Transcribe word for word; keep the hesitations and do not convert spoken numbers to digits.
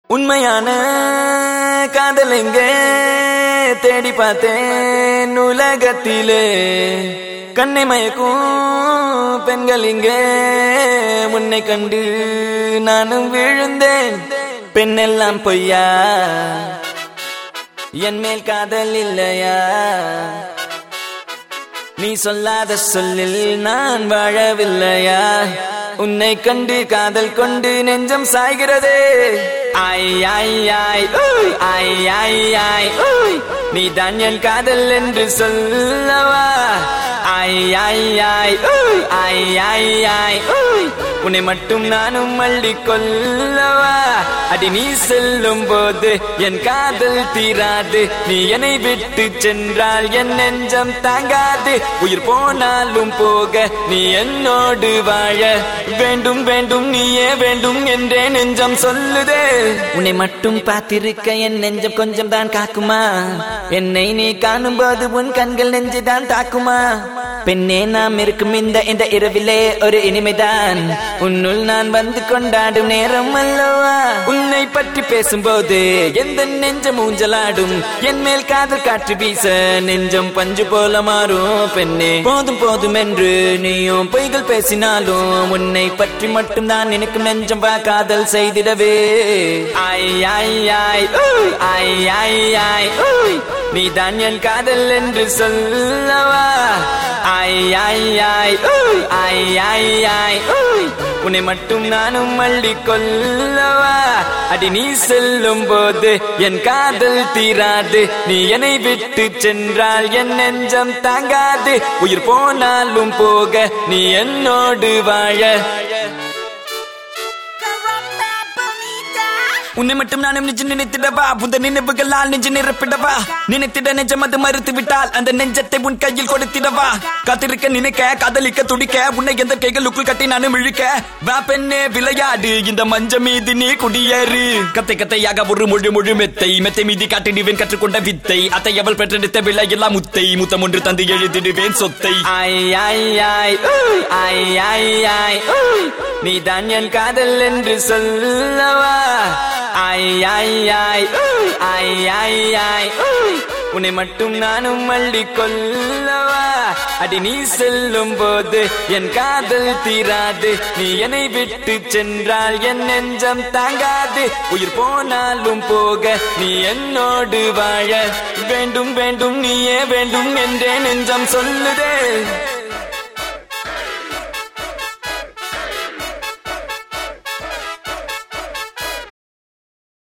உண்மையான காதல் எங்கே தேடி பார்த்தேன் உலகத்திலே கண்ணை மயக்கும் பெண்கள் இங்கே உன்னை கண்டு நானும் விழுந்தேன் பெண்ணெல்லாம் பொய்யா என் மேல் காதல் இல்லையா நீ சொல்லாத சொல்லில் நான் வாழவில்லையா உன்னை கண்டு காதல் கொண்டு நெஞ்சம் சாய்கிறதே ஆய் ஆய் ஆய் ஓய் ஆய் ஆய் ஆய் ஓய் நீ தான் என் காதல் என்று சொல்லவா ஆய் ஆய் ஆய் ஓய் ஆய் ஆய் ஆய் ஓய் உன்னை மட்டும் நானும் அள்ளி கொள்ளவா அடி நீ செல்லும் போது என் காதல் தீராது நீ என்னை விட்டு சென்றால் என் நெஞ்சம் தாங்காது உயிர் போனாலும் போக நீ என்னோடு வாழ வேண்டும் வேண்டும் நீயே வேண்டும் என்றே நெஞ்சம் சொல்லுதே உன்னை மட்டும் பார்த்திருக்க என் நெஞ்சம் கொஞ்சம் தான் காக்குமா என்னை நீ காணும் போது உன் கண்கள் நெஞ்சை தான் தாக்குமா பெண்ணே நாம் இருக்கும் இந்த இந்த இரவிலே ஒரு இனிமைதான் உன்னுள் நான் வந்து கொண்டாடும் நேரம் அல்லவா உன்னை பற்றி பேசும்போது எந்த நெஞ்சம் ஊஞ்சலாடும் என் மேல் காதல் காற்று வீச நெஞ்சம் பஞ்சு போல மாறும் பெண்ணே போதும் போதும் என்று நீயும் பொய்கள் பேசினாலும் உன்னை பற்றி மட்டும் தான் நினைக்கும் நெஞ்சம் வா காதல் செய்திடவே ஆய் ஆய் ஆய் ஓய் ஆய் ஆய் ஆய் ஓய் நீ தான் என் காதல் என்று சொல்லவா ஆய் ஆய் ஆய் ஓய் ஆய் ஆய் ஆய் ஓய் உன்னை மட்டும் நானும் அள்ளி கொள்ளவா அடி நீ செல்லும் போது என் காதல் தீராது நீ என்னை விட்டு சென்றால் என் நெஞ்சம் தாங்காது உயிர் போனாலும் போக நீ என்னோடு வாழ உன்னை மட்டும் நானும் நெஞ்சு நினைத்திடவா உந்த நினைவுகளால் நெஞ்சு நிரப்பிடவா நினைத்திட நெஞ்சம் அது மறுத்து விட்டால் அந்த நெஞ்சத்தை உன் கையில் கொடுத்திடவா காத்திருக்க நினைக்க காதலிக்க துடிக்க உன்னை எந்த கைகளுக்குள் கட்டி நானும் இழுக்க வா பெண்ணே விளையாடு இந்த மஞ்ச மீது நீ குடியேறு கத்தை கத்தையாக ஒரு முழு முழு மெத்தை மெத்தை மீதி காட்டிடுவேன் கற்றுக்கொண்ட வித்தை அத்தை அவள் பெற்றெடுத்த விளையெல்லாம் முத்தை முத்தம் ஒன்று தந்து எழுதிடுவேன் சொத்தை ஆய் ஆய் ஆய் ஓய் ஆய் ஆய் ஆய் ஓய் நீ தான் என் காதல் என்று சொல்லவா ஆய் ஆய் ஆய் ஓய் ஆய் ஆய் ஆய் ஓய் உன்னை மட்டும் நானும் அள்ளி கொள்ளவா அடி நீ செல்லும் போது என் காதல் தீராது நீ என்னை விட்டு சென்றால் என் நெஞ்சம் தாங்காது உயிர் போனாலும் போக நீ என்னோடு வாழ வேண்டும் வேண்டும் நீயே வேண்டும் என்றே நெஞ்சம் சொல்லுதே